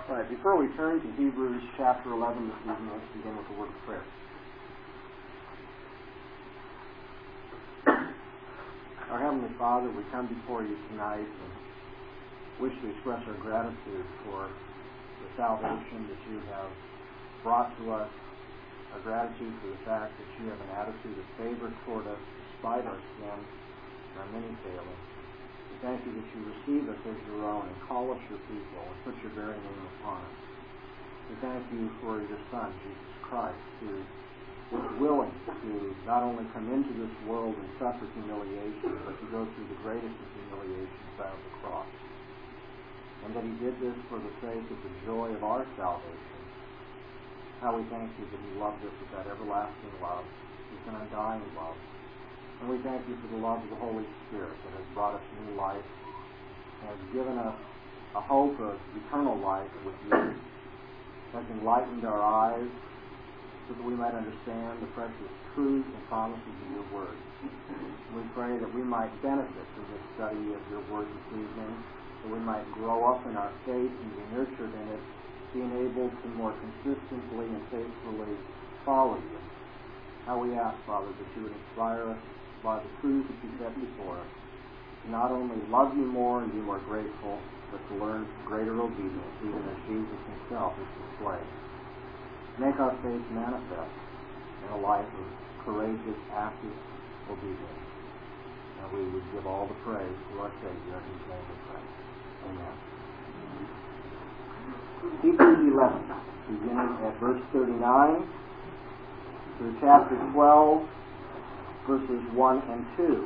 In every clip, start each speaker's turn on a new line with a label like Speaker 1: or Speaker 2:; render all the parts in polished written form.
Speaker 1: All right, before we turn to Hebrews chapter 11 this evening, let's begin with a word of prayer. Our Heavenly Father, we come before you tonight and wish to express our gratitude for the salvation that you have brought to us, our gratitude for the fact that you have an attitude of favor toward us despite our sin and our many failings. We thank you that you receive us as your own and call us your people and put your very name upon us. We thank you for your Son, Jesus Christ, who was willing to not only come into this world and suffer humiliation, but to go through the greatest of humiliations out of the cross. And that he did this for the sake of the joy of our salvation. How we thank you that you loved us with that everlasting love, with an undying love. And we thank you for the love of the Holy Spirit that has brought us new life, and has given us a hope of eternal life with you, has enlightened our eyes so that we might understand the precious truths and promises of your word. We pray that we might benefit from this study of your word this evening, that we might grow up in our faith and be nurtured in it, being able to more consistently and faithfully follow you. How we ask, Father, that you would inspire us by the truth that you set before us, to not only love you more and be more grateful, but to learn greater obedience, even as Jesus himself is displayed. Make our faith manifest in a life of courageous, active obedience. And we would give all the praise to our Savior in his name we pray. Amen. Hebrews 11, beginning at verse 39 through chapter 12, verses 1 and 2.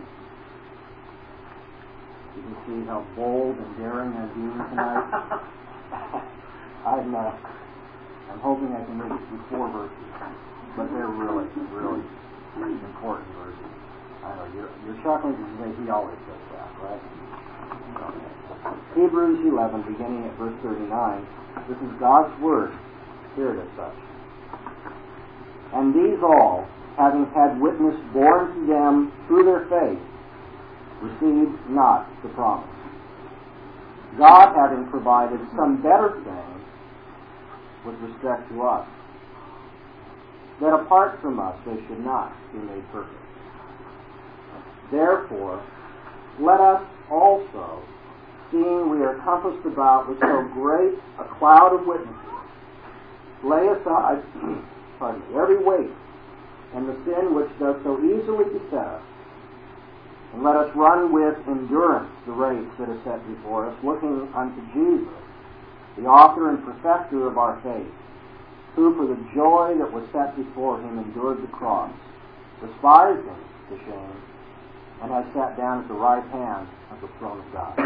Speaker 1: You can see how bold and daring I'm being tonight. I'm hoping I can make it through 4 verses, but they're really, really important verses. I know you're chuckling because he always does that, right? Hebrews 11, beginning at verse 39. This is God's word. Hear it as such. And these all, having had witness borne to them through their faith, received not the promise, God having provided some better thing with respect to us, that apart from us they should not be made perfect. Therefore, let us also, seeing we are compassed about with so great a cloud of witnesses, lay aside every weight and the sin which does so easily beset us, and let us run with endurance the race that is set before us, looking unto Jesus, the author and perfecter of our faith, who for the joy that was set before him endured the cross, despising the shame, and has sat down at the right hand of the throne of God.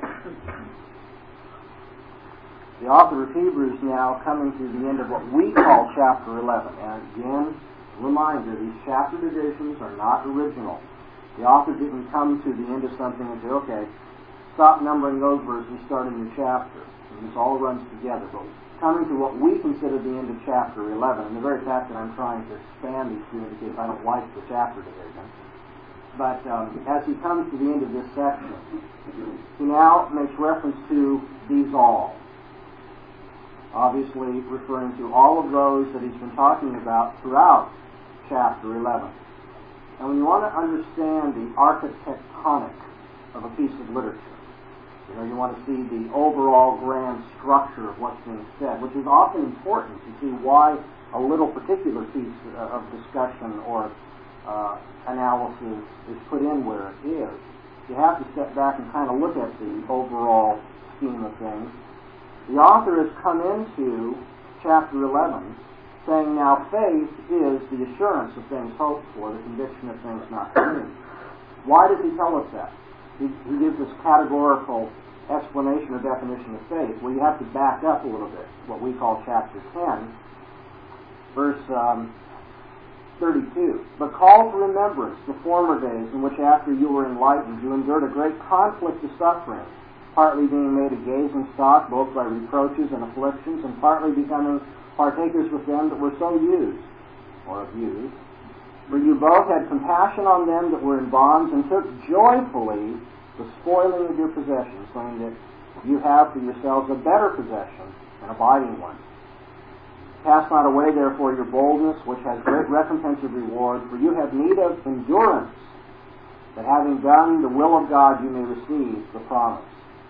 Speaker 1: The author of Hebrews now coming to the end of what we call chapter 11. And again, reminder, these chapter divisions are not original. The author didn't come to the end of something and say, okay, stop numbering those verses, start a new chapter. And this all runs together. But coming to what we consider the end of chapter 11, and the very fact that I'm trying to expand these two indicates I don't like the chapter division. But as he comes to the end of this section, he now makes reference to these all. Obviously referring to all of those that he's been talking about throughout chapter 11. And when you want to understand the architectonic of a piece of literature, you want to see the overall grand structure of what's being said, which is often important to see why a little particular piece of discussion or analysis is put in where it is. You have to step back and kind of look at the overall scheme of things. The author has come into chapter 11 saying, now faith is the assurance of things hoped for, the conviction of things not seen. Why does he tell us that? He gives this categorical explanation or definition of faith. Well, you have to back up a little bit, what we call chapter 10, verse 32. But call to remembrance the former days in which after you were enlightened, you endured a great conflict of suffering, partly being made a gazing stock both by reproaches and afflictions, and partly becoming partakers with them that were so used, or abused. For you both had compassion on them that were in bonds, and took joyfully the spoiling of your possessions, saying that you have for yourselves a better possession an abiding one. Cast not away, therefore, your boldness, which has great recompense of reward, for you have need of endurance, that having done the will of God, you may receive the promise.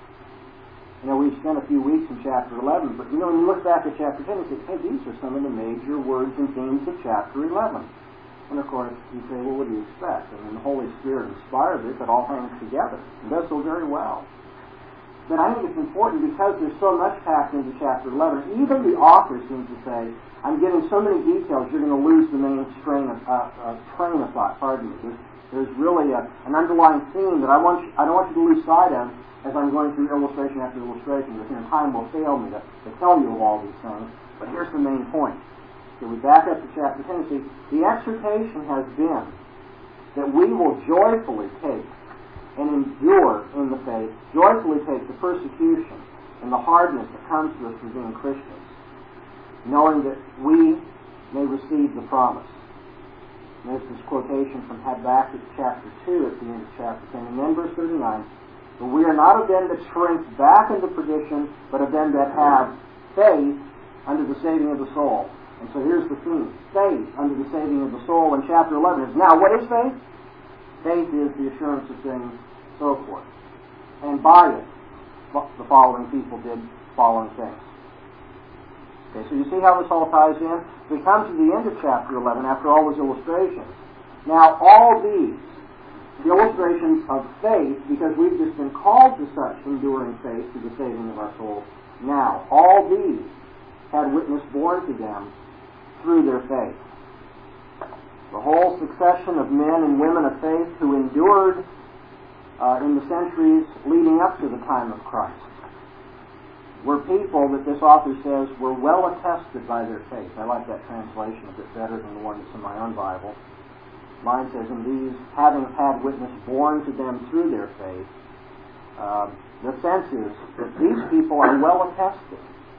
Speaker 1: We spent a few weeks in chapter 11, but when you look back at chapter 10, you say, hey, these are some of the major words and themes of chapter 11. And of course, you say, well, what do you expect? The Holy Spirit inspired this. It all hangs together. It does so very well. But I think it's important because there's so much packed into chapter 11. Even the author seems to say, I'm getting so many details, you're going to lose the main train of thought. There's really an underlying theme that I don't want you to lose sight of as I'm going through illustration after illustration. Because time will fail me to tell you of all these things. But here's the main point. So we back up to chapter 10. See, the exhortation has been that we will joyfully take and endure in the faith, joyfully take the persecution and the hardness that comes to us for being Christians, knowing that we may receive the promise. And there's this quotation from Habakkuk chapter 2 at the end of chapter 10. And then verse 39, but we are not of them that shrink back into perdition, but of them that have faith unto the saving of the soul. And so here's the theme. Faith unto the saving of the soul in chapter 11 is, now what is faith? Faith is the assurance of things, so forth. And by it, the following people did following things. Okay, so you see how this all ties in? We come to the end of chapter 11 after all those illustrations. Now all these, the illustrations of faith, because we've just been called to such enduring faith to the saving of our souls. Now, all these had witness borne to them through their faith. The whole succession of men and women of faith who endured in the centuries leading up to the time of Christ were people that this author says were well attested by their faith. I like that translation a bit better than the one that's in my own Bible. Mine says, and these, having had witness borne to them through their faith, the sense is that these people are well attested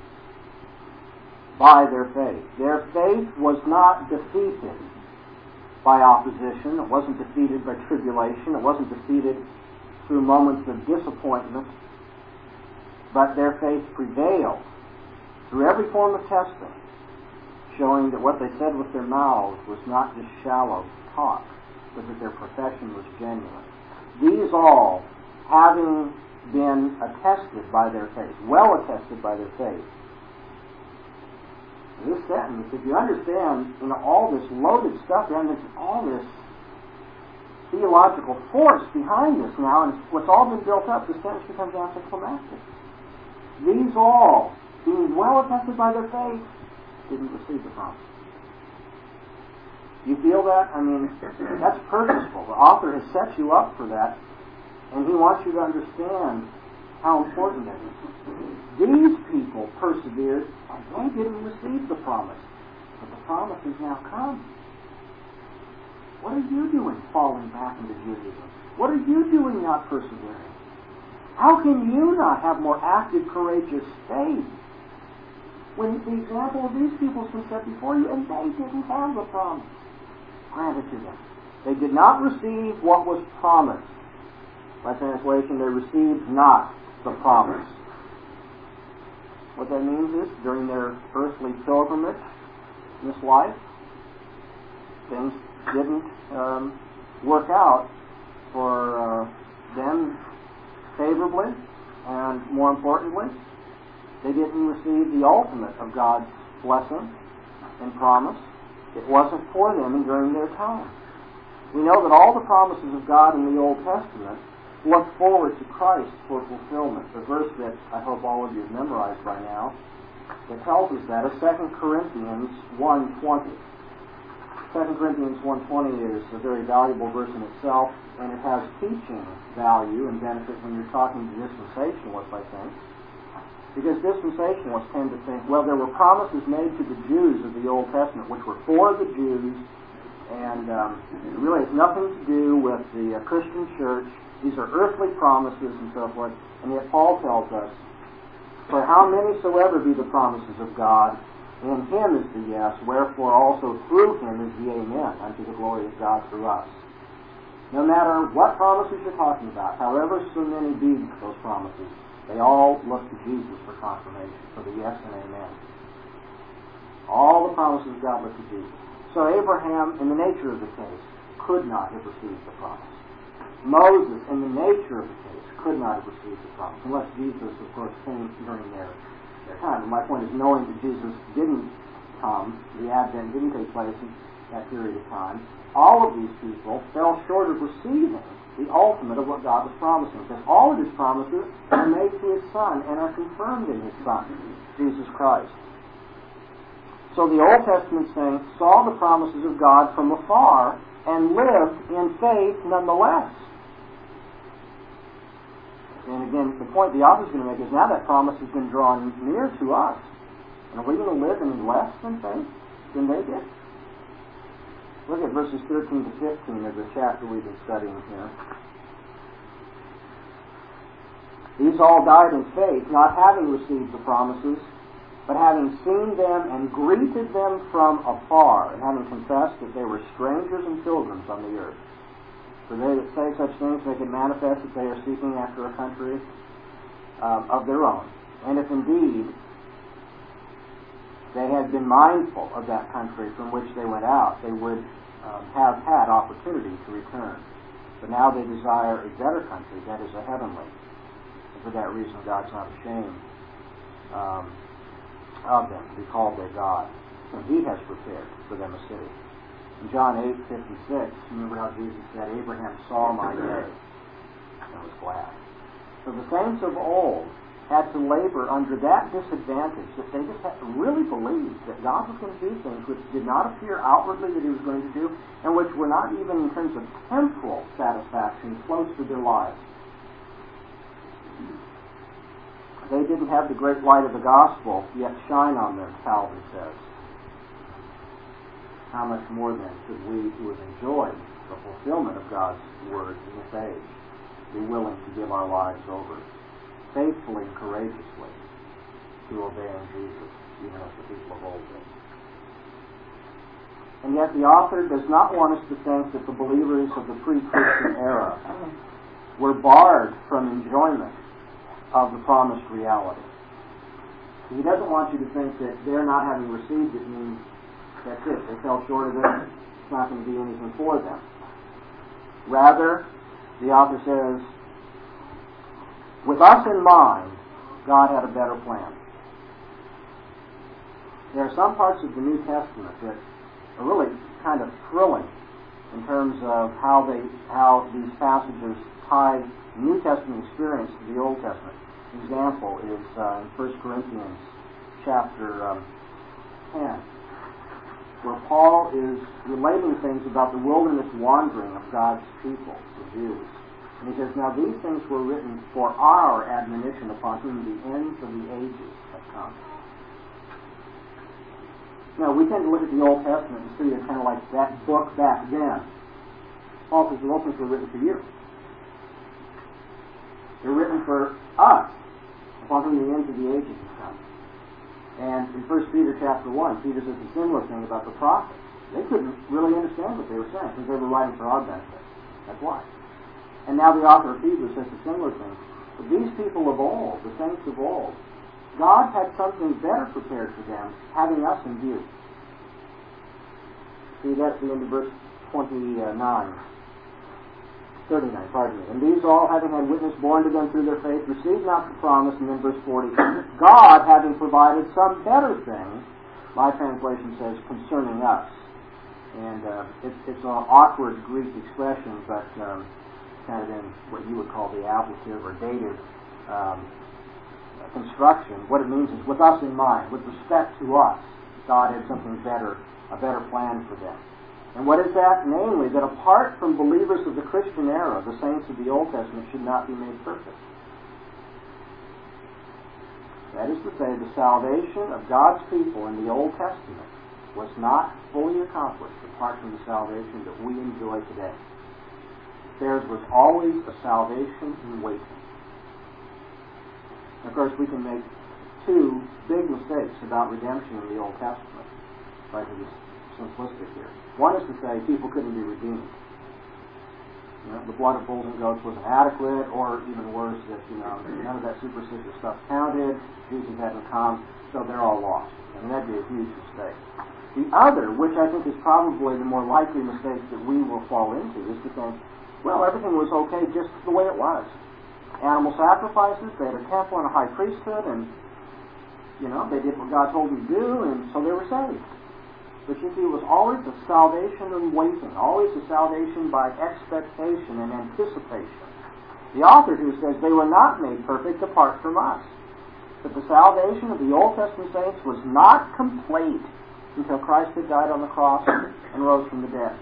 Speaker 1: by their faith. Their faith was not defeated by opposition. It wasn't defeated by tribulation. It wasn't defeated through moments of disappointment. But their faith prevailed through every form of testing, showing that what they said with their mouths was not just shallow talk, but that their profession was genuine. These all, having been attested by their faith, well attested by their faith. This sentence, if you understand, all this loaded stuff, and all this theological force behind this now, and what's all been built up, the sentence becomes anticlimactic. These all, being well attested by their faith, didn't receive the promise. You feel that? That's purposeful. The author has set you up for that, and he wants you to understand how important that is. These people persevered, and they didn't receive the promise. But the promise has now come. What are you doing falling back into Judaism? What are you doing not persevering? How can you not have more active, courageous faith when the example of these people has been set before you and they didn't have the promise granted to them? They did not receive what was promised. By translation, they received not the promise. What that means is, during their earthly pilgrimage in this life, things didn't work out for them favorably, and more importantly, they didn't receive the ultimate of God's blessing and promise. It wasn't for them during their time. We know that all the promises of God in the Old Testament look forward to Christ for fulfillment. The verse that I hope all of you have memorized by now that tells us that is 2 Corinthians 1:20. 2 Corinthians 1:20 is a very valuable verse in itself, and it has teaching value and benefit when you're talking to dispensationalists, I think. Because dispensationalists tend to think, well, there were promises made to the Jews of the Old Testament, which were for the Jews, and it really has nothing to do with the Christian church. These are earthly promises and so forth. And yet Paul tells us, for how many soever be the promises of God, in him is the yes, wherefore also through him is the amen, unto the glory of God through us. No matter what promises you're talking about, however so many be those promises, They all look to Jesus for confirmation, for the yes and amen. All the promises of God look to Jesus. So Abraham, in the nature of the case, could not have received the promise. Moses, in the nature of the case, could not have received the promise, unless Jesus, of course, came during their time. And my point is, knowing that Jesus didn't come, the Advent didn't take place in that period of time, all of these people fell short of receiving the ultimate of what God was promising, because all of his promises are made to his Son and are confirmed in his Son, Jesus Christ. So the Old Testament saints saw the promises of God from afar and lived in faith nonetheless. And again, the point the author is going to make is now that promise has been drawn near to us. And are we going to live in less than faith than they did? Look at verses 13 to 15 of the chapter we've been studying here. These all died in faith, not having received the promises, but having seen them and greeted them from afar, and having confessed that they were strangers and pilgrims on the earth. For they that say such things make it manifest that they are seeking after a country of their own. And if indeed they had been mindful of that country from which they went out, they would have had opportunity to return. But now they desire a better country, that is a heavenly. And for that reason, God's not ashamed of them to be called their God. And he has prepared for them a city. In John 8:56, remember how Jesus said, Abraham saw my day and was glad. So the saints of old had to labor under that disadvantage, that they just had to really believe that God was going to do things which did not appear outwardly that he was going to do, and which were not even in terms of temporal satisfaction close to their lives. They didn't have the great light of the gospel yet shine on them, Calvin says. How much more then should we who have enjoyed the fulfillment of God's word in this age be willing to give our lives over faithfully and courageously to obeying Jesus, even as the people of old did. And yet the author does not want us to think that the believers of the pre-Christian era were barred from enjoyment of the promised reality. He doesn't want you to think that their not having received it means that's it. They fell short of it. It's not going to be anything for them. Rather, the author says, with us in mind, God had a better plan. There are some parts of the New Testament that are really kind of thrilling in terms of how these passages tie New Testament experience to the Old Testament. An example is in 1 Corinthians chapter 10, where Paul is relating things about the wilderness wandering of God's people, the Jews. And he says, now these things were written for our admonition, upon whom the ends of the ages have come. Now, we tend to look at the Old Testament and see it kind of like that book back then. Paul says, those things were written for you. They're written for us, upon whom the ends of the ages have come. And in 1 Peter chapter 1, Peter says a similar thing about the prophets. They couldn't really understand what they were saying, because they were writing for our benefit. That's why. And now the author of Hebrews says a similar thing. But these people of old, the saints of old, God had something better prepared for them, having us in view. See, that's the end of verse 39. And these all, having had witness borne to them through their faith, received not the promise. And then verse 40, God having provided some better thing, my translation says, concerning us. And it's an awkward Greek expression, but kind of in what you would call the ablative or dative construction. What it means is with us in mind, with respect to us, God had something better, a better plan for them. And what is that? Namely, that apart from believers of the Christian era, the saints of the Old Testament should not be made perfect. That is to say, the salvation of God's people in the Old Testament was not fully accomplished apart from the salvation that we enjoy today. Theirs was always a salvation in waiting. Of course, we can make two big mistakes about redemption in the Old Testament. Right, to be simplistic here. One is to say people couldn't be redeemed. the blood of bulls and goats wasn't adequate, or even worse, that none of that superstitious stuff counted. Jesus hadn't come, so they're all lost. And that'd be a huge mistake. The other, which I think is probably the more likely mistake that we will fall into, is to think, well, everything was okay just the way it was. Animal sacrifices, they had a temple and a high priesthood, and they did what God told them to do, and so they were saved. But you see, it was always a salvation in waiting, always a salvation by expectation and anticipation. The author who says they were not made perfect apart from us. That the salvation of the Old Testament saints was not complete until Christ had died on the cross and rose from the dead.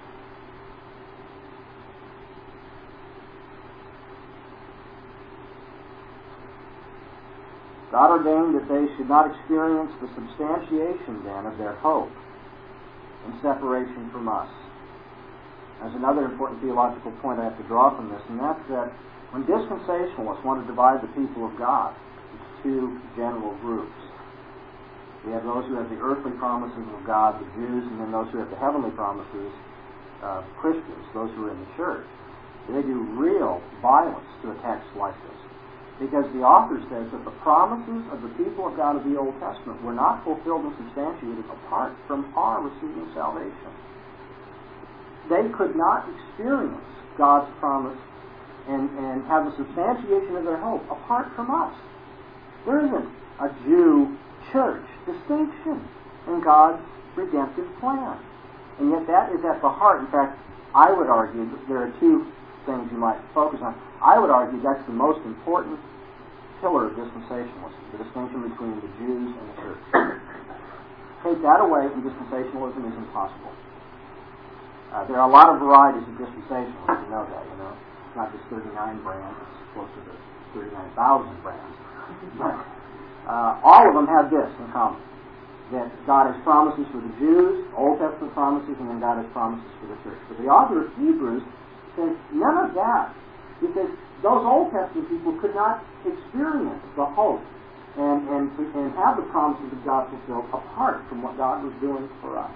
Speaker 1: God ordained that they should not experience the substantiation then of their hope in separation from us. There's another important theological point I have to draw from this, and that's that when dispensationalists want to divide the people of God into two general groups, we have those who have the earthly promises of God, the Jews, and then those who have the heavenly promises, Christians, those who are in the church. They do real violence to a text like this. Because the author says that the promises of the people of God of the Old Testament were not fulfilled and substantiated apart from our receiving salvation. They could not experience God's promise and have the substantiation of their hope apart from us. There isn't a Jew-church distinction in God's redemptive plan. And yet that is at the heart. In fact, I would argue that there are two things you might focus on. I would argue that's the most important pillar of dispensationalism, the distinction between the Jews and the church. Take that away, and dispensationalism is impossible. There are a lot of varieties of dispensationalism, you know that, It's not just 39 brands, it's closer to 39,000 brands. But all of them have this in common, that God has promises for the Jews, Old Testament promises, and then God has promises for the church. But the author of Hebrews says none of that, because those Old Testament people could not experience the hope and have the promises of God fulfilled apart from what God was doing for us.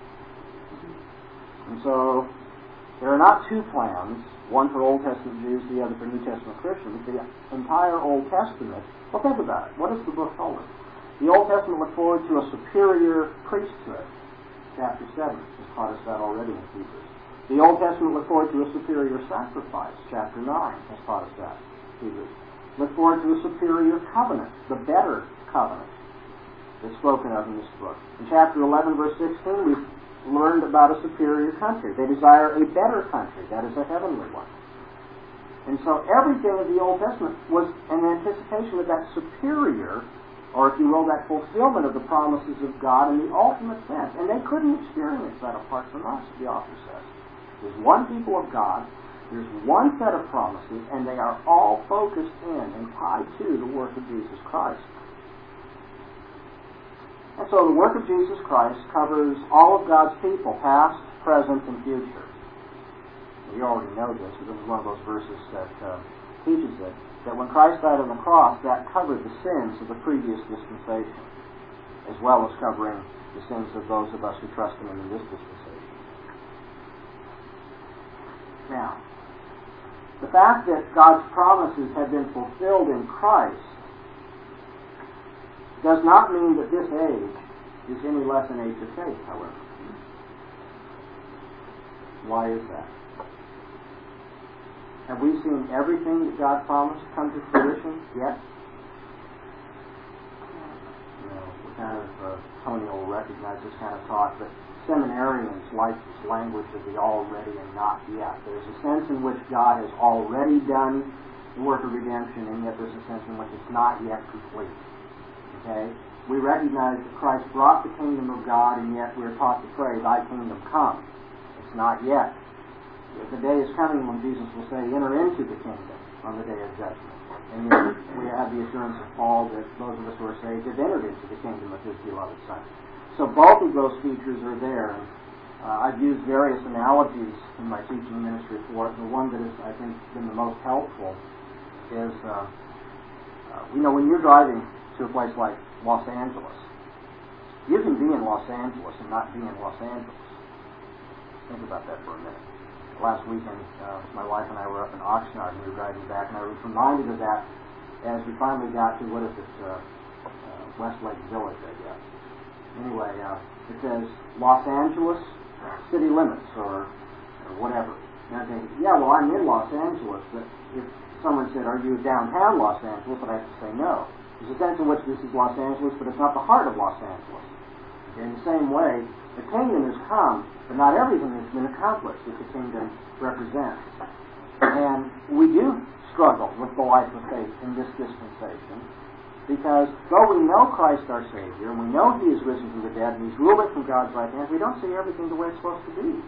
Speaker 1: And so there are not two plans, one for Old Testament Jews, the other for New Testament Christians. The entire Old Testament, well, think about it. What does the book told us? The Old Testament looked forward to a superior priesthood. Chapter 7 has taught us that already in Hebrews. The Old Testament looked forward to a superior sacrifice. Chapter 9 has taught us that. Hebrews. Look forward to a superior covenant, the better covenant that's spoken of in this book. In chapter 11, verse 16, we've learned about a superior country. They desire a better country. That is a heavenly one. And so everything of the Old Testament was an anticipation of that superior, or if you will, that fulfillment of the promises of God in the ultimate sense. And they couldn't experience that apart from us, the author says. There's one people of God, there's one set of promises, and they are all focused in and tied to the work of Jesus Christ. And so the work of Jesus Christ covers all of God's people, past, present, and future. You already know this, but this is one of those verses that teaches it, that when Christ died on the cross, that covered the sins of the previous dispensation, as well as covering the sins of those of us who trust in Him in this dispensation. Now, the fact that God's promises have been fulfilled in Christ does not mean that this age is any less an age of faith, however. Why is that? Have we seen everything that God promised come to fruition yet? Tony will recognize this kind of talk, but seminarians like this language of the already and not yet. There's a sense in which God has already done the work of redemption, and yet there's a sense in which it's not yet complete. Okay? We recognize that Christ brought the kingdom of God, and yet we're taught to pray, Thy kingdom come. It's not yet. The day is coming when Jesus will say, enter into the kingdom on the day of judgment. And yet we have the assurance of Paul that those of us who are saved have entered into the kingdom of His beloved Son. So both of those features are there. I've used various analogies in my teaching ministry for it. The one that has, I think, been the most helpful is, when you're driving to a place like Los Angeles, you can be in Los Angeles and not be in Los Angeles. Think about that for a minute. last weekend, my wife and I were up in Oxnard, and we were driving back, and I was reminded of that as we finally got to, what is it, Westlake Village, I guess. Anyway, it says Los Angeles city limits, or whatever. And I think, yeah, well, I'm in Los Angeles, but if someone said, are you downtown Los Angeles, I'd have to say no. There's a sense in which this is Los Angeles, but it's not the heart of Los Angeles. In the same way, the kingdom has come, but not everything has been accomplished that the kingdom represents. And we do struggle with the life of faith in this dispensation, because though we know Christ our Savior, and we know He is risen from the dead, and He's ruling from God's right hand, we don't see everything the way it's supposed to be.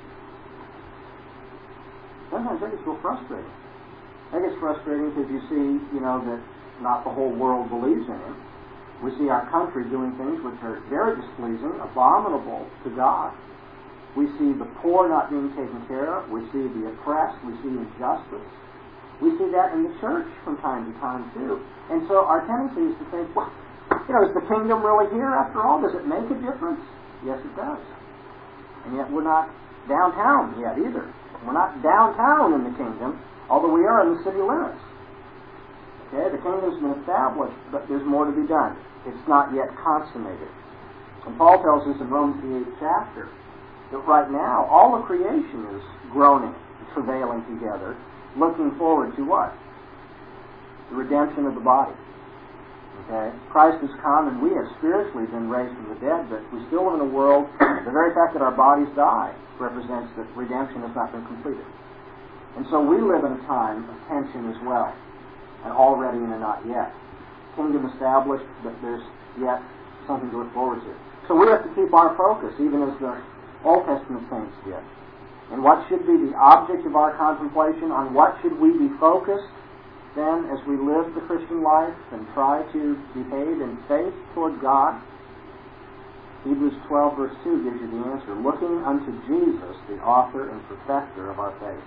Speaker 1: Sometimes that gets real frustrating. That gets frustrating because you see, that not the whole world believes in Him. We see our country doing things which are very displeasing, abominable to God. We see the poor not being taken care of. We see the oppressed. We see injustice. We see that in the church from time to time, too. And so our tendency is to think, well, is the kingdom really here after all? Does it make a difference? Yes, it does. And yet we're not downtown yet either. We're not downtown in the kingdom, although we are in the city limits. Okay, the kingdom's been established, but there's more to be done. It's not yet consummated. And Paul tells us in Romans the 8th chapter that right now all of creation is groaning, travailing together, looking forward to what? The redemption of the body. Okay? Christ has come, and we have spiritually been raised from the dead, but we still live in a world, the very fact that our bodies die represents that redemption has not been completed. And so we live in a time of tension as well, and already and not yet. Kingdom established, but there's yet something to look forward to. So we have to keep our focus, even as the Old Testament saints did. And what should be the object of our contemplation? On what should we be focused then as we live the Christian life and try to behave in faith toward God? Hebrews 12 verse 2 gives you the answer. Looking unto Jesus, the author and perfecter of our faith.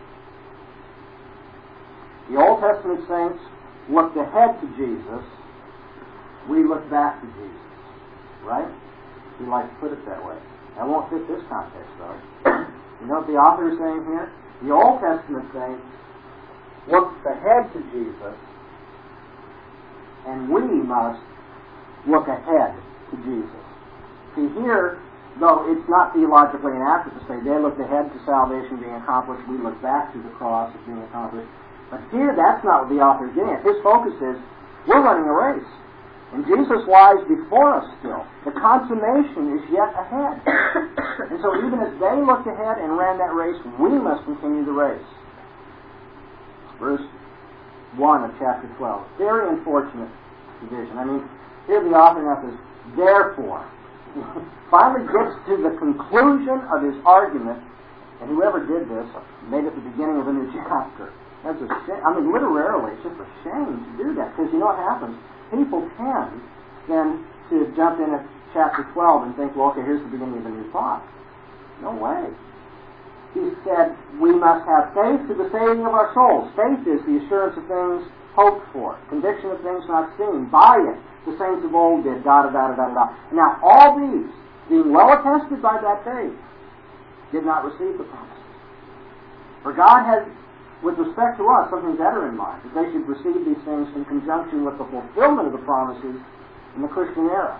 Speaker 1: The Old Testament saints looked ahead to Jesus. We look back to Jesus. Right? We like to put it that way. That won't fit this context, though. You know what the author is saying here? The Old Testament saints looked ahead to Jesus, and we must look ahead to Jesus. See, here, though it's not theologically inaccurate to say they looked ahead to salvation being accomplished, we look back to the cross as being accomplished. But here, that's not what the author is getting at. His focus is, we're running a race. And Jesus lies before us still. The consummation is yet ahead. And so even as they looked ahead and ran that race, we must continue the race. Verse 1 of chapter 12. Very unfortunate division. I mean, here the author now says, therefore. Finally gets to the conclusion of his argument, and whoever did this made it the beginning of a new chapter. That's a shame. I mean, literally, it's just a shame to do that, because you know what happens? People tend then to jump in at chapter 12 and think, well, okay, here's the beginning of a new thought. No way. He said, we must have faith to the saving of our souls. Faith is the assurance of things hoped for, conviction of things not seen. By it, the saints of old did, da-da-da-da-da-da. Now, all these, being well attested by that faith, did not receive the promises. For God had, with respect to us, something better in mind, that they should receive these things in conjunction with the fulfillment of the promises in the Christian era.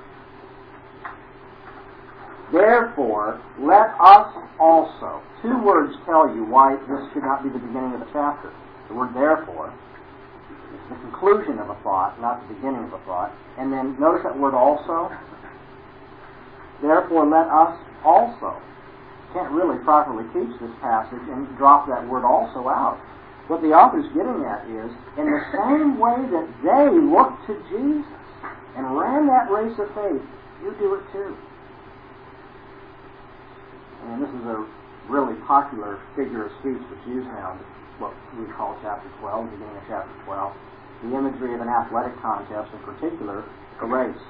Speaker 1: Therefore, let us also. Two words tell you why this should not be the beginning of the chapter. The word therefore is the conclusion of a thought, not the beginning of a thought. And then notice that word also. Therefore, let us also. Can't really properly teach this passage and drop that word also out. What the author's getting at is, in the same way that they looked to Jesus and ran that race of faith, you do it too. And this is a really popular figure of speech that's used now in what we call chapter 12, beginning of chapter 12. The imagery of an athletic contest, in particular, a race.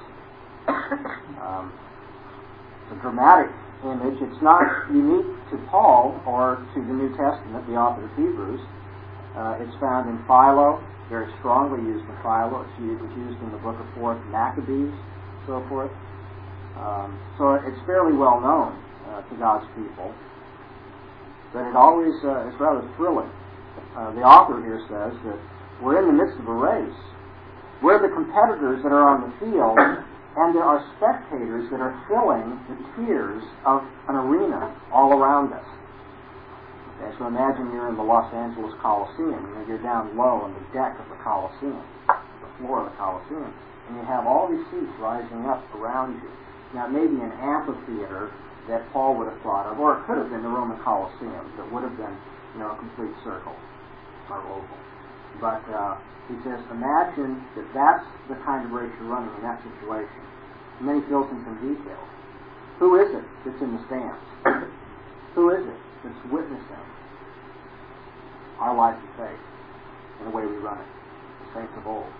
Speaker 1: It's a dramatic image. It's not unique to Paul or to the New Testament, the author of Hebrews. It's found in Philo, very strongly used in Philo. It's used in the book of 4th Maccabees, so forth. So it's fairly well known to God's people. but it always is rather thrilling. The author here says that we're in the midst of a race. We're the competitors that are on the field, and there are spectators that are filling the tiers of an arena all around us. Okay, so imagine you're in the Los Angeles Coliseum, and you're down low on the deck of the Coliseum, the floor of the Coliseum, and you have all these seats rising up around you. Now, it may be an amphitheater that Paul would have thought of, or it could have been the Roman Coliseum that would have been, a complete circle or oval. But he says, imagine that that's the kind of race you're running in that situation. And then he fills in some details. Who is it that's in the stands? Who is it that's witnessing our life of faith and the way we run it? The saints of old.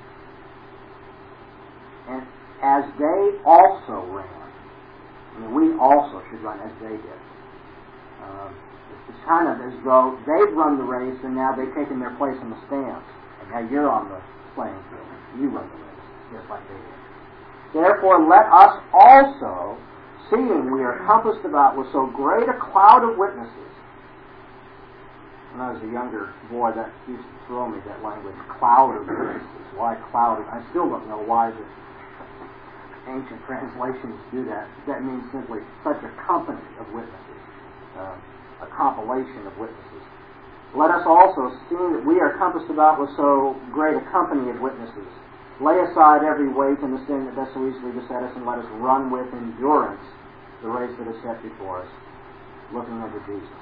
Speaker 1: And as they also ran, we also should run as they did. It's kind of as though they've run the race and now they've taken their place in the stands. And now you're on the playing field. You run the race, just like they did. Therefore, let us also, seeing we are compassed about with so great a cloud of witnesses. When I was a younger boy, that used to throw me, that language, cloud of witnesses. Why cloud? I still don't know why the ancient translations do that. That means simply such a company of witnesses, a compilation of witnesses. Let us also, seeing that we are compassed about with so great a company of witnesses, lay aside every weight and the sin that does so easily beset us, and let us run with endurance the race that is set before us, looking unto Jesus.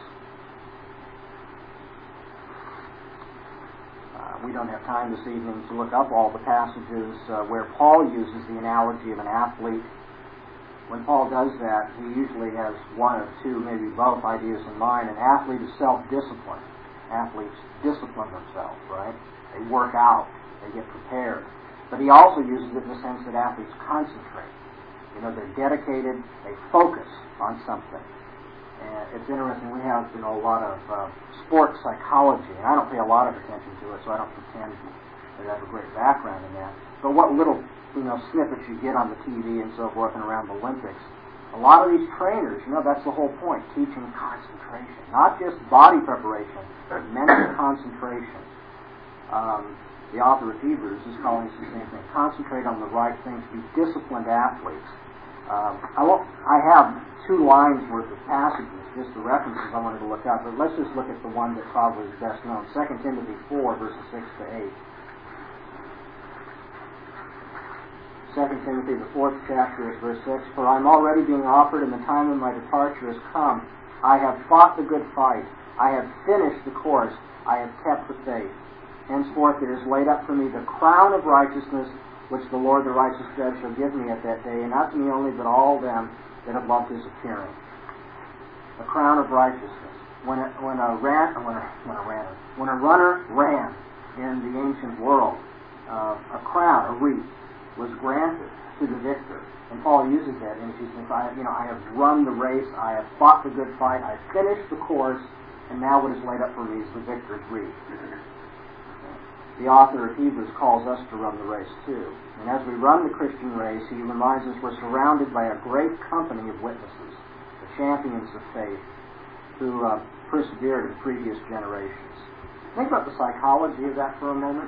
Speaker 1: We don't have time this evening to look up all the passages where Paul uses the analogy of an athlete. When Paul does that, he usually has one or two, maybe both ideas in mind. An athlete is self-discipline. Athletes discipline themselves, right? They work out. They get prepared. But he also uses it in the sense that athletes concentrate. They're dedicated. They focus on something. And it's interesting. We have, a lot of sports psychology, and I don't pay a lot of attention to it, so I don't pretend that I have a great background in that. But what little, snippets you get on the TV and so forth and around the Olympics, a lot of these trainers, that's the whole point, teaching concentration. Not just body preparation, but mental concentration. The author of Hebrews is calling this the same thing. Concentrate on the right things. Be disciplined athletes. I have 2 lines worth of passages, just the references I wanted to look up, but let's just look at the one that probably is best known. 2 Timothy 4, verses 6 to 8. 2 Timothy, the 4th chapter, verse 6, For I am already being offered, and the time of my departure has come. I have fought the good fight. I have finished the course. I have kept the faith. Henceforth there is laid up for me the crown of righteousness, which the Lord, the righteous judge, shall give me at that day, and not to me only, but all them that have loved his appearing. A crown of righteousness. When a runner ran in the ancient world, a crown, a wreath, was granted to the victor. And Paul uses that in Ephesians 5. I have run the race, I have fought the good fight, I have finished the course, and now what is laid up for me is the victor's wreath. The author of Hebrews calls us to run the race too. And as we run the Christian race, he reminds us we're surrounded by a great company of witnesses, the champions of faith, who persevered in previous generations. Think about the psychology of that for a moment.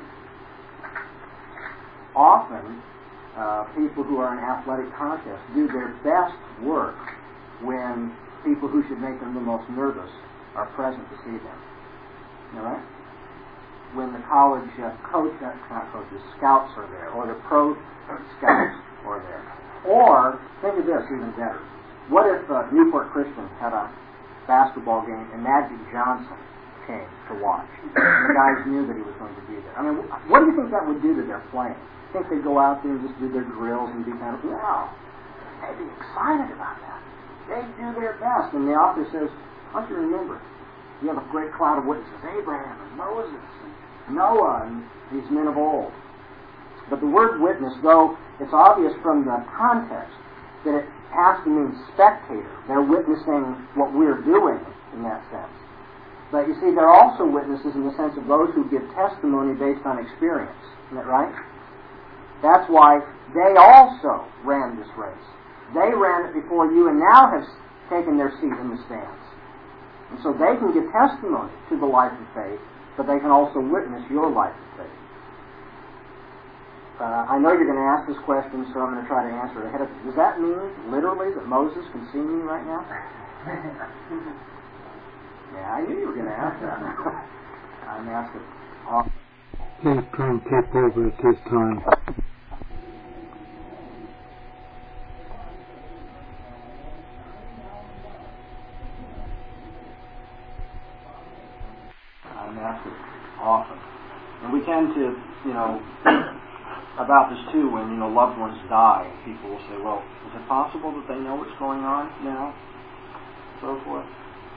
Speaker 1: Often, people who are in athletic contests do their best work when people who should make them the most nervous are present to see them. All right? When the college scouts are there, or the pro scouts are there. Or, think of this even better. What if Newport Christian had a basketball game and Magic Johnson came to watch? And the guys knew that he was going to be there. What do you think that would do to their playing? Think they'd go out there and just do their drills and be kind of, no, they'd be excited about that. They'd do their best. And the author says, I want you to remember, you have a great cloud of witnesses, Abraham and Moses and Noah and these men of old. But the word witness, though it's obvious from the context that it has to mean spectator. They're witnessing what we're doing in that sense. But you see, they're also witnesses in the sense of those who give testimony based on experience. Isn't that right? That's why they also ran this race. They ran it before you and now have taken their seat in the stands. And so they can give testimony to the life of faith, but they can also witness your life of faith. I know you're going to ask this question, so I'm going to try to answer it ahead of you. Does that mean, literally, that Moses can see me right now? Yeah, I knew you were going to ask that. I'm asking.
Speaker 2: Please turn tip over at this time.
Speaker 1: I'm asked it often. And we tend to, about this too, when, loved ones die, people will say, well, is it possible that they know what's going on now? So forth.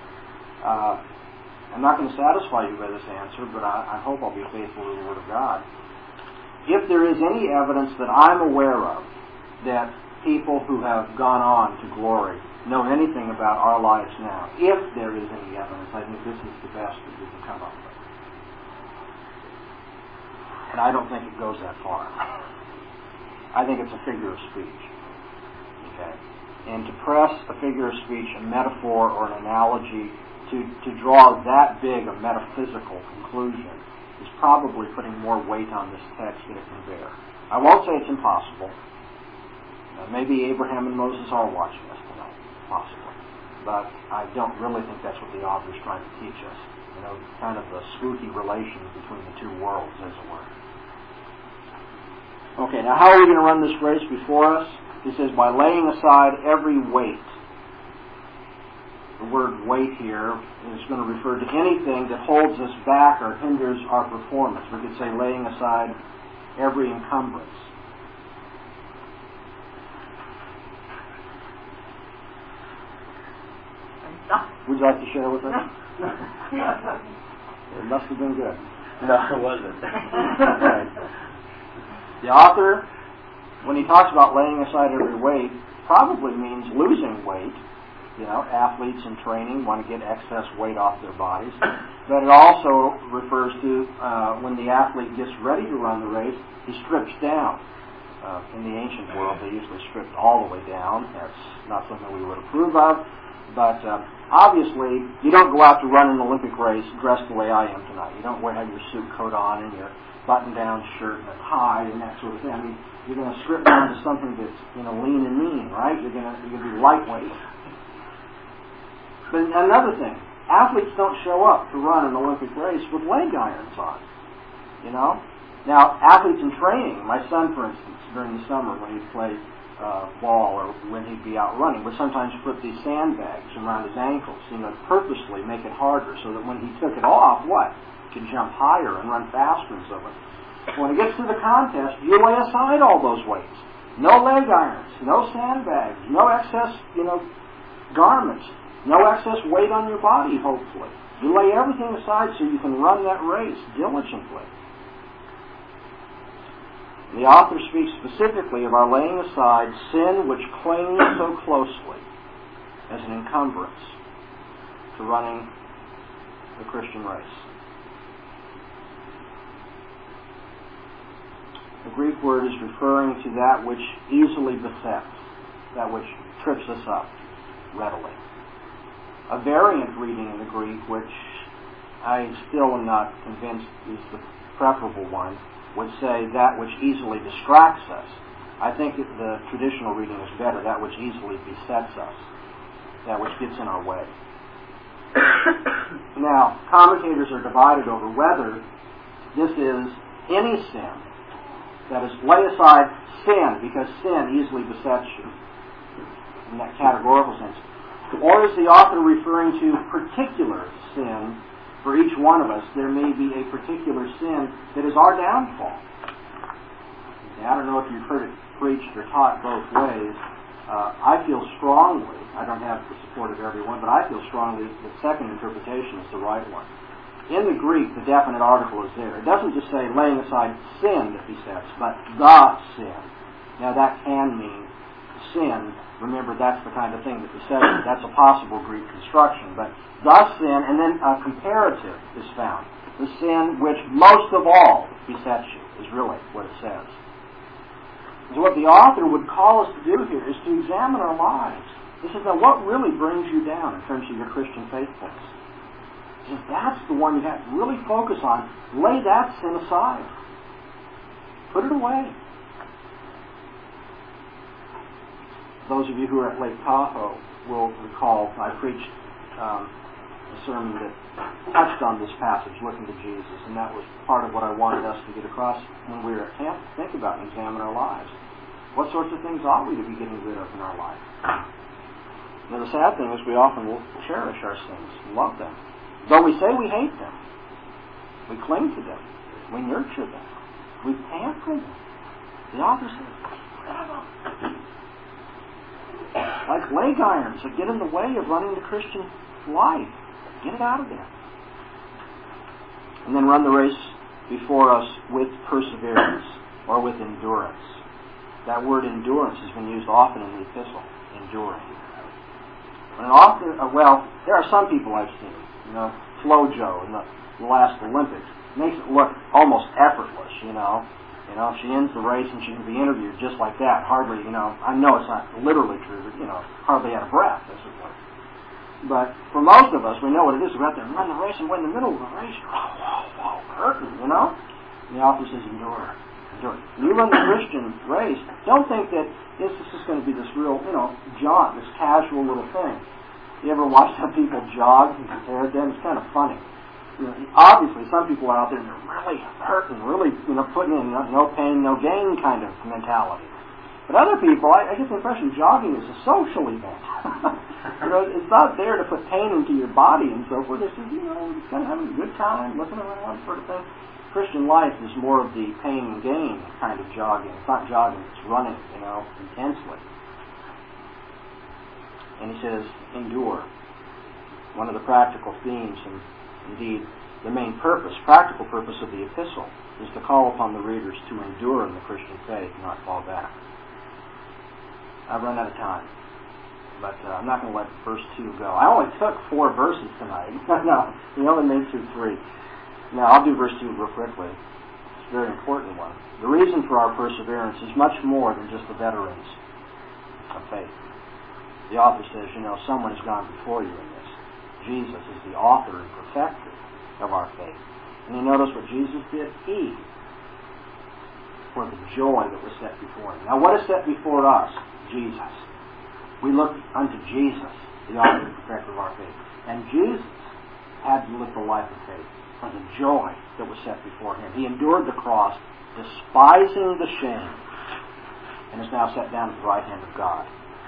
Speaker 1: I'm not going to satisfy you by this answer, but I hope I'll be faithful to the Word of God. If there is any evidence that I'm aware of that people who have gone on to glory know anything about our lives now, if there is any evidence, I think this is the best that we can come up with. And I don't think it goes that far. I think it's a figure of speech. Okay? And to press a figure of speech, a metaphor, or an analogy to draw that big a metaphysical conclusion is probably putting more weight on this text than it can bear. I won't say it's impossible. Maybe Abraham and Moses are watching us tonight, possibly. But I don't really think that's what the author is trying to teach us. Kind of the spooky relations between the two worlds, as it were. Okay, now how are we going to run this race before us? He says, by laying aside every weight. The word weight here is going to refer to anything that holds us back or hinders our performance. We could say laying aside every encumbrance. Would you like to share with us? It must have been good.
Speaker 3: No, it wasn't.
Speaker 1: Okay. The author, when he talks about laying aside every weight, probably means losing weight. Athletes in training want to get excess weight off their bodies. But it also refers to when the athlete gets ready to run the race, he strips down. In the ancient world, they usually stripped all the way down. That's not something we would approve of. But obviously, you don't go out to run an Olympic race dressed the way I am tonight. You don't have your suit coat on and your button-down shirt and a tie and that sort of thing. I mean, you're going to strip down to something that's lean and mean, right? You're going to be lightweight. But another thing, athletes don't show up to run an Olympic race with leg irons on. Now, athletes in training, my son, for instance, during the summer when he'd play ball or when he'd be out running, would sometimes put these sandbags around his ankles, purposely make it harder so that when he took it off, he could jump higher and run faster and so on. When it gets to the contest, you lay aside all those weights. No leg irons, no sandbags, no excess, garments. No excess weight on your body, hopefully. You lay everything aside so you can run that race diligently. The author speaks specifically of our laying aside sin which clings so closely as an encumbrance to running the Christian race. The Greek word is referring to that which easily besets, that which trips us up readily. A variant reading in the Greek, which I still am not convinced is the preferable one, would say that which easily distracts us. I think that the traditional reading is better, that which easily besets us, that which gets in our way. Now, commentators are divided over whether this is any sin, that is, lay aside sin, because sin easily besets you, in that categorical sense. Or is the author referring to particular sin? For each one of us, there may be a particular sin that is our downfall. I don't know if you've heard it preached or taught both ways. I feel strongly, I don't have the support of everyone, but I feel strongly that the second interpretation is the right one. In the Greek, the definite article is there. It doesn't just say laying aside sin that besets, but the sin. Now that can mean sin. Remember, that's the kind of thing that besets you. That's a possible Greek construction. But the sin, and then a comparative is found. The sin which most of all besets you is really what it says. So what the author would call us to do here is to examine our lives. This is now what really brings you down in terms of your Christian faithfulness. If that's the one you have to really focus on, lay that sin aside. Put it away. Those of you who are at Lake Tahoe will recall I preached a sermon that touched on this passage, looking to Jesus, and that was part of what I wanted us to get across when we were at camp, to think about and examine our lives. What sorts of things ought we to be getting rid of in our life? Now, the sad thing is we often will cherish our sins, love them. Though we say we hate them, we cling to them, we nurture them, we pamper them. The author says, like leg irons that get in the way of running the Christian life. Get it out of there. And then run the race before us with perseverance or with endurance. That word endurance has been used often in the epistle, enduring. And often, there are some people I've seen, Flojo in the last Olympics, makes it look almost effortless, she ends the race and she can be interviewed just like that. Hardly, I know it's not literally true, but, hardly out of breath, as it were. But for most of us, we know what it is to go out there and run the race, and when in the middle of the race, you're hurting, And the author says, endure. You run the Christian race, don't think that this is just going to be this real, jaunt, this casual little thing. You ever watch some people jog and compare them? It's kind of funny. Obviously, some people are out there and they're really hurting, really, putting in no pain, no gain kind of mentality. But other people, I get the impression jogging is a social event. It's not there to put pain into your body and so forth. It's just, just kind of having a good time, looking around, sort of thing. Christian life is more of the pain and gain kind of jogging. It's not jogging, it's running, intensely. And he says, endure. One of the practical themes, and indeed the main practical purpose of the epistle, is to call upon the readers to endure in the Christian faith, not fall back. I've run out of time, but I'm not going to let verse 2 go. I only took 4 verses tonight. No, we only made through 3. Now, I'll do verse 2 real quickly. It's a very important one. The reason for our perseverance is much more than just the veterans of faith. The author says, someone has gone before you in this. Jesus is the author and perfecter of our faith. And you notice what Jesus did? He, for the joy that was set before him. Now, what is set before us? Jesus. We look unto Jesus, the author and perfecter of our faith. And Jesus had to live the life of faith for the joy that was set before him. He endured the cross, despising the shame, and is now set down at the right hand of God.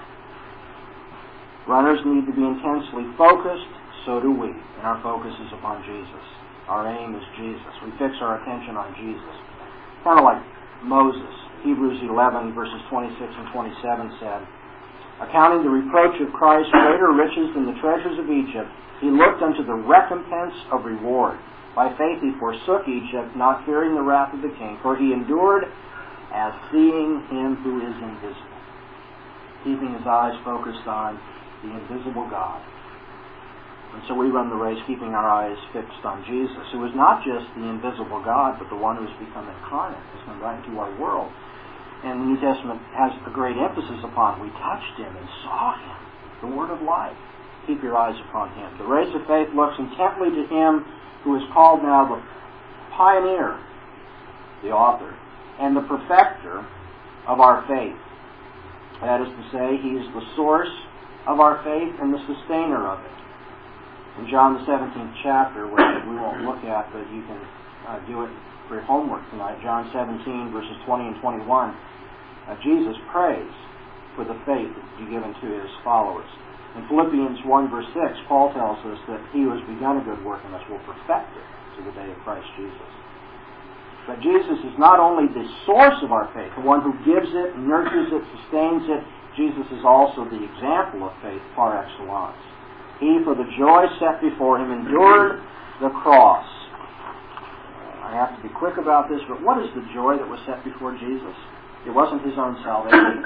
Speaker 1: Runners need to be intensely focused, so do we, and our focus is upon Jesus. Our aim is Jesus. We fix our attention on Jesus. Kind of like Moses. Hebrews 11, verses 26 and 27 said, accounting the reproach of Christ greater riches than the treasures of Egypt, he looked unto the recompense of reward. By faith he forsook Egypt, not fearing the wrath of the king, for he endured as seeing him who is invisible, keeping his eyes focused on the invisible God. And so we run the race keeping our eyes fixed on Jesus, who is not just the invisible God, but the one who has become incarnate, has come right into our world. And the New Testament has a great emphasis upon, we touched him and saw him, the word of life. Keep your eyes upon him. The race of faith looks intently to him who is called now the pioneer, the author, and the perfecter of our faith. That is to say, he is the source of our faith and the sustainer of it. In John the 17th chapter, which we won't look at, but you can do it for your homework tonight, John 17, verses 20 and 21, Jesus prays for the faith that be given to his followers. In Philippians 1, verse 6, Paul tells us that he who has begun a good work in us will perfect it to the day of Christ Jesus. But Jesus is not only the source of our faith, the one who gives it, nurtures it, sustains it. Jesus is also the example of faith par excellence. He, for the joy set before him, endured the cross. I have to be quick about this, but what is the joy that was set before Jesus? It wasn't his own salvation.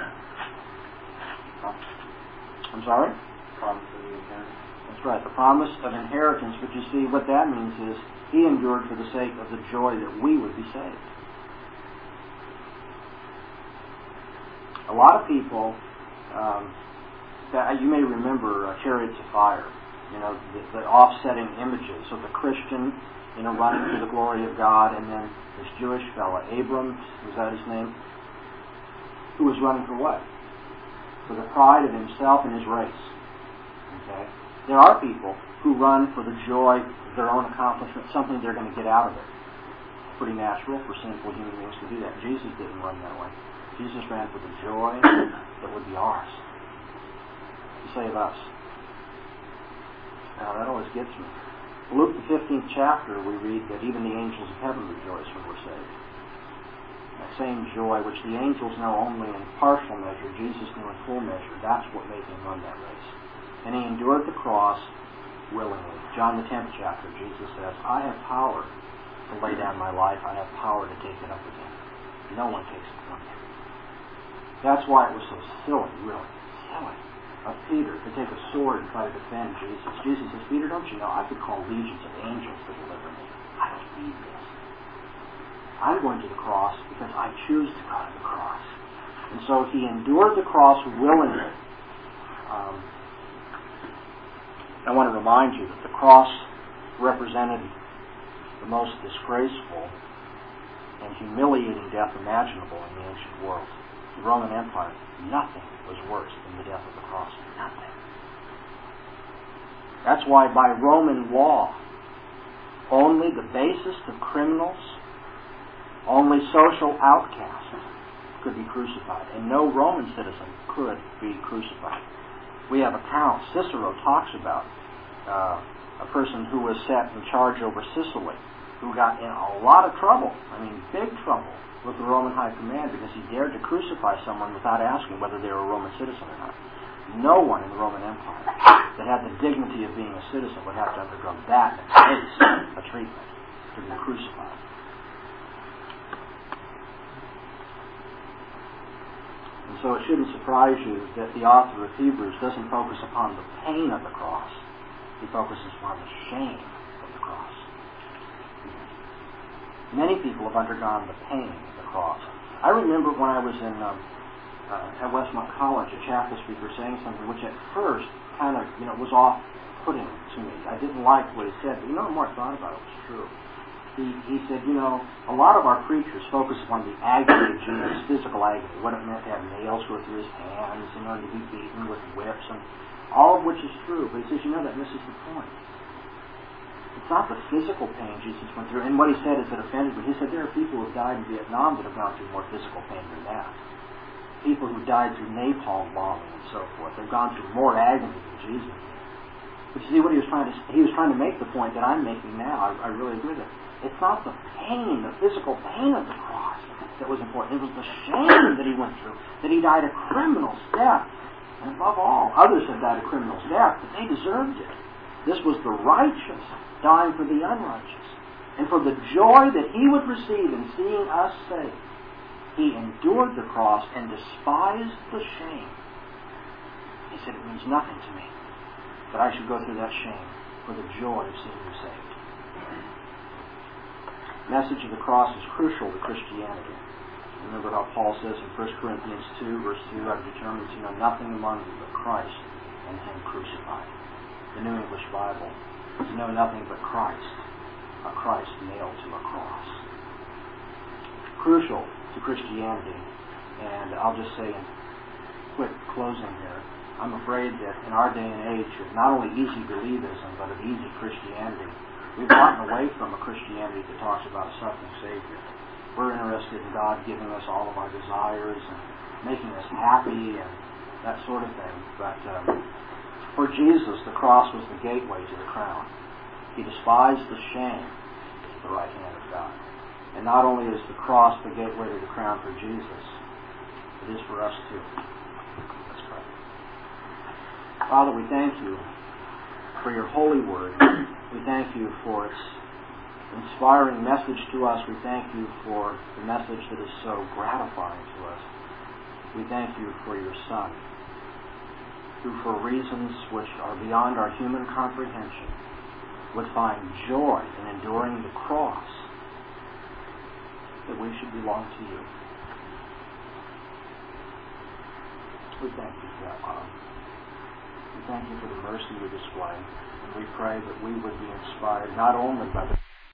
Speaker 1: I'm sorry?
Speaker 3: Promise of inheritance.
Speaker 1: That's right, the promise of inheritance. But you see, what that means is he endured for the sake of the joy that we would be saved. A lot of people, you may remember Chariots of Fire. the offsetting images of the Christian, running to the glory of God, and then this Jewish fella, Abram, was that his name? Who was running for what? For the pride of himself and his race. Okay? There are people who run for the joy of their own accomplishment, something they're going to get out of it. It's pretty natural for sinful human beings to do that. Jesus didn't run that way. Jesus ran for the joy that would be ours. To save us. Now that always gets me. Luke the 15th chapter, we read that even the angels of heaven rejoice when we're saved. That same joy which the angels know only in partial measure, Jesus knew in full measure. That's what made him run that race. And he endured the cross willingly. John the 10th chapter, Jesus says, I have power to lay down my life. I have power to take it up again. No one takes it from me. That's why it was so silly, really. Silly. Of Peter to take a sword and try to defend Jesus. Jesus says, Peter, don't you know I could call legions of angels to deliver me? I don't need this. I'm going to the cross because I choose to go to the cross. And so he endured the cross willingly. I want to remind you that the cross represented the most disgraceful and humiliating death imaginable in the ancient world. The Roman Empire, nothing was worse than the death of the cross. Nothing. That's why by Roman law, only the basest of criminals, only social outcasts could be crucified, and no Roman citizen could be crucified. We have accounts. Cicero talks about a person who was set in charge over Sicily, who got in a lot of trouble, big trouble, with the Roman high command because he dared to crucify someone without asking whether they were a Roman citizen or not. No one in the Roman Empire that had the dignity of being a citizen would have to undergo that and face a treatment to be crucified. And so it shouldn't surprise you that the author of Hebrews doesn't focus upon the pain of the cross. He focuses upon the shame of the cross. Many people have undergone the pain of the cross. I remember when I was at Westmont College, a chapel speaker saying something which at first kind of, was off-putting to me. I didn't like what he said, but the more I thought about it, it was true. He said, a lot of our preachers focus upon the agony of Jesus, physical agony, what it meant to have nails go through his hands, to be beaten with whips, and all of which is true. But he says, that misses the point. It's not the physical pain Jesus went through. And what he said is that offended me. He said there are people who have died in Vietnam that have gone through more physical pain than that. People who died through napalm bombing and so forth. They've gone through more agony than Jesus did. But you see what he was trying to make the point that I'm making now. I really agree with it. It's not the pain, the physical pain of the cross that was important. It was the shame that he went through, that he died a criminal's death. And above all, others have died a criminal's death, but they deserved it. This was the righteous dying for the unrighteous. And for the joy that he would receive in seeing us saved, he endured the cross and despised the shame. He said, it means nothing to me that I should go through that shame for the joy of seeing you saved. The message of the cross is crucial to Christianity. Remember how Paul says in 1 Corinthians 2, verse 2, I've determined to know nothing among you but Christ and him crucified. The New English Bible, to know nothing but Christ, a Christ nailed to a cross. Crucial to Christianity, and I'll just say in quick closing here, I'm afraid that in our day and age of not only easy believism, but of easy Christianity, we've gotten away from a Christianity that talks about a suffering Savior. We're interested in God giving us all of our desires and making us happy and that sort of thing. But for Jesus, the cross was the gateway to the crown. He despised the shame at the right hand of God. And not only is the cross the gateway to the crown for Jesus, it is for us too. Let's pray. Father, we thank you for your holy word. We thank you for its inspiring message to us. We thank you for the message that is so gratifying to us. We thank you for your Son, who for reasons which are beyond our human comprehension would find joy in enduring the cross that we should belong to you. We thank you for that, Father. We thank you for the mercy you display. And we pray that we would be inspired not only by the